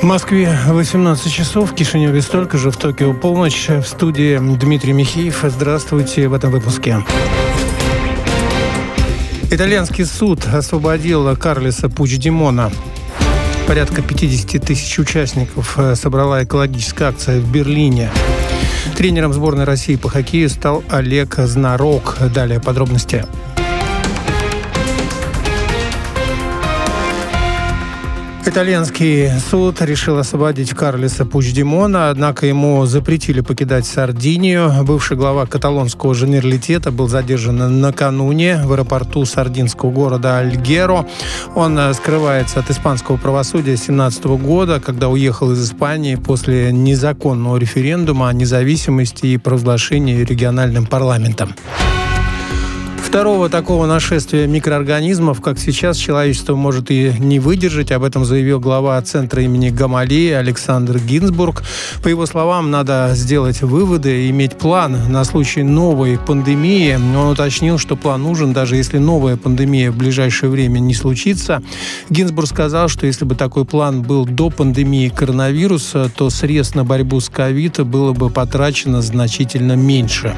Москве 18 часов, в Кишиневе столько же, в Токио полночь. В студии Дмитрий Михеев. Здравствуйте в этом выпуске. Итальянский суд освободил Карлеса Пучдемона. Порядка 50 тысяч участников собрала экологическая акция в Берлине. Тренером сборной России по хоккею стал Олег Знарок. Далее подробности. Итальянский суд решил освободить Карлеса Пучдемона, однако ему запретили покидать Сардинию. Бывший глава каталонского Женералитета был задержан накануне в аэропорту сардинского города Альгеро. Он скрывается от испанского правосудия с 2017 года, когда уехал из Испании после незаконного референдума о независимости и провозглашения региональным парламентом. Второго такого нашествия микроорганизмов, как сейчас, человечество может и не выдержать. Об этом заявил глава Центра имени Гамалеи Александр Гинзбург. По его словам, надо сделать выводы и иметь план на случай новой пандемии. Он уточнил, что план нужен, даже если новая пандемия в ближайшее время не случится. Гинзбург сказал, что если бы такой план был до пандемии коронавируса, то средств на борьбу с ковид было бы потрачено значительно меньше.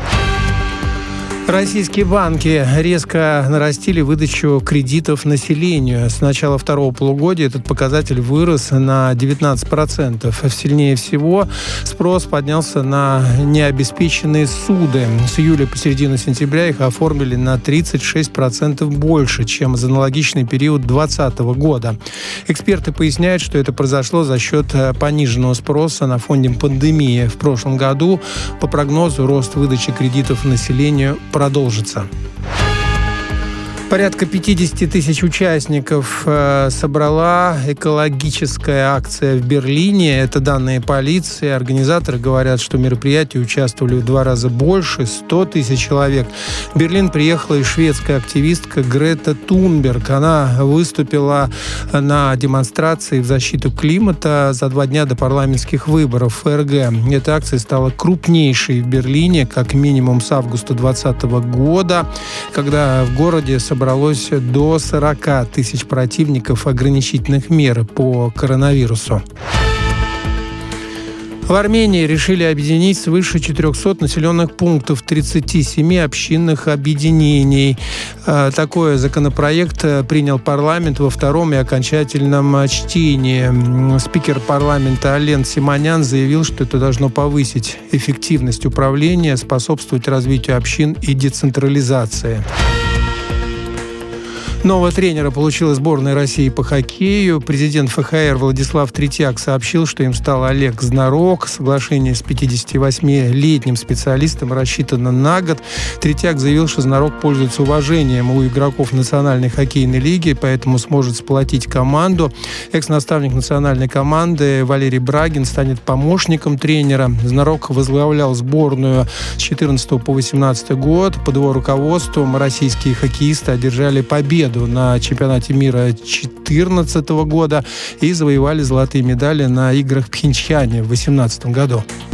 Российские банки резко нарастили выдачу кредитов населению. С начала второго полугодия этот показатель вырос на 19%. Сильнее всего спрос поднялся на необеспеченные суды. С июля по середину сентября их оформили на 36% больше, чем за аналогичный период 2020 года. Эксперты поясняют, что это произошло за счет пониженного спроса на фоне пандемии. В прошлом году, по прогнозу, рост выдачи кредитов населению продолжится. Порядка 50 тысяч участников собрала экологическая акция в Берлине. Это данные полиции. Организаторы говорят, что в мероприятии участвовали в 2 раза больше, 100 тысяч человек. В Берлин приехала и шведская активистка Грета Тунберг. Она выступила на демонстрации в защиту климата за 2 дня до парламентских выборов ФРГ. Эта акция стала крупнейшей в Берлине, как минимум с августа 2020 года, когда в городе собралось до 40 тысяч противников ограничительных мер по коронавирусу. В Армении решили объединить свыше 400 населенных пунктов 37 общинных объединений. Такой законопроект принял парламент во втором и окончательном чтении. Спикер парламента Ален Симонян заявил, что это должно повысить эффективность управления, способствовать развитию общин и децентрализации. Нового тренера получила сборная России по хоккею. Президент ФХР Владислав Третьяк сообщил, что им стал Олег Знарок. Соглашение с 58-летним специалистом рассчитано на год. Третьяк заявил, что Знарок пользуется уважением у игроков Национальной хоккейной лиги, поэтому сможет сплотить команду. Экс-наставник национальной команды Валерий Брагин станет помощником тренера. Знарок возглавлял сборную с 2014 по 2018 год. Под его руководством российские хоккеисты одержали победу на чемпионате мира 2014 года и завоевали золотые медали на играх в Пхенчхане в 2018 году.